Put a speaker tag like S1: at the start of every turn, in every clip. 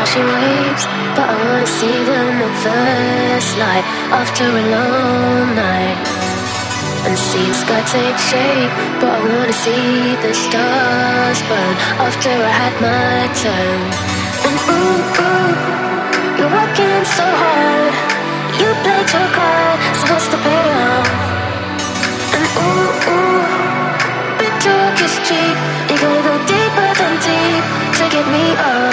S1: crashing waves, but I wanna see them at first light after a long night. And see the sky take shape, but I wanna see the stars burn after I had my turn. And ooh, ooh, you're working so hard, you played your card, so what's the payoff? And ooh, ooh, big talk is cheap, you gotta go deeper than deep to get me up.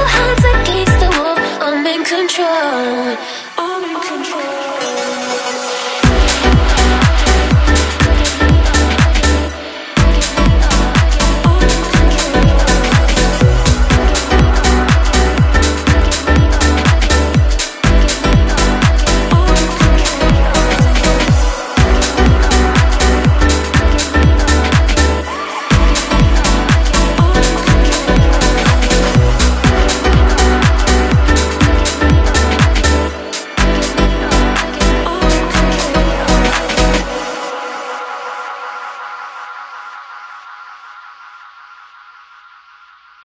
S2: I'm in control.